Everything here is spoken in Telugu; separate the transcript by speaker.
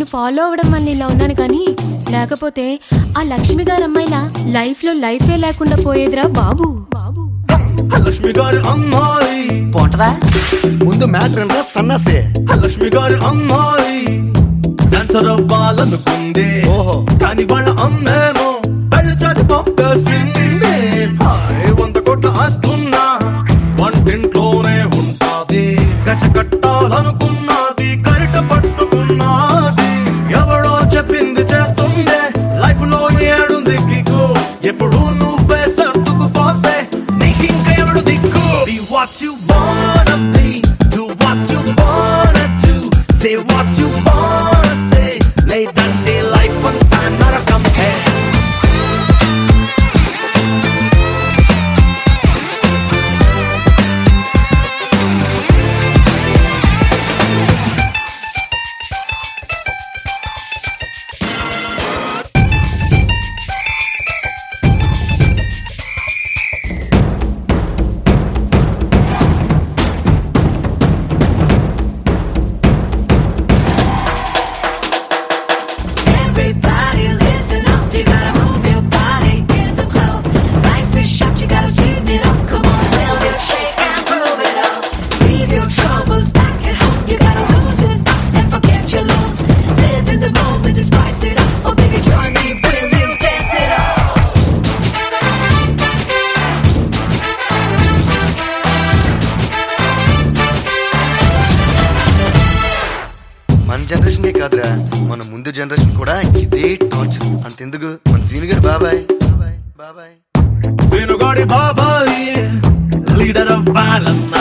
Speaker 1: నిన్ను ఫాలో అవ్వడం వల్ల ఇలా ఉన్నాను కానీ లేకపోతే ఆ లక్ష్మి గారి అమ్మాయిలా లైఫ్ లో లైఫే లేకుండా పోయేదిరా బాబు.
Speaker 2: లక్ష్మి గారి అమ్మాయి
Speaker 3: పోంటదా
Speaker 4: ముందు మ్యాటర్ అంటే సన్నసే.
Speaker 2: లక్ష్మి గారి అమ్మాయి డాన్సర్ అవ్వాలనుకుంది,
Speaker 4: ఓహో
Speaker 2: కానీ వాళ్ళ అమ్మేమో పెళ్లి చేసి పంపేసింది. 100 కోట్ల ఆస్తున్నా వంటింట్లోనే ఉంటాది, గచ్చ కట్టాలనుకున్నది గరిట పట్టుకున్నది. ఎవడో చెప్పింది చేస్తుందే, లైఫ్ లో ఏడుంది కిక్కు, ఎప్పుడు నువ్వే సర్దుకుపోతే నీకింక ఎవడు దిక్కు. Be what you wanna be, do what you wanna do, say what you wanna say, లేదంటే లైఫ్ అంతా నరకం.
Speaker 5: Everybody listen up, you gotta move your body in the club. Life is short, you gotta speed it up. Come on, build your shake and prove it up. Leave your troubles back at home, you gotta lose it and forget your loans. Live in the moment and spice it up. Oh baby, join me, will you dance it up?
Speaker 4: మన జనరేషన్ కాదురా, మన ముందు జనరేషన్ కూడా ఇదే టార్చర్. అంతెందుకు మన సీనియర్ బాబాయ్ బాబాయ్
Speaker 2: సీనుగాడి బాబాయ్ లీడర్ అవ్వాలన్న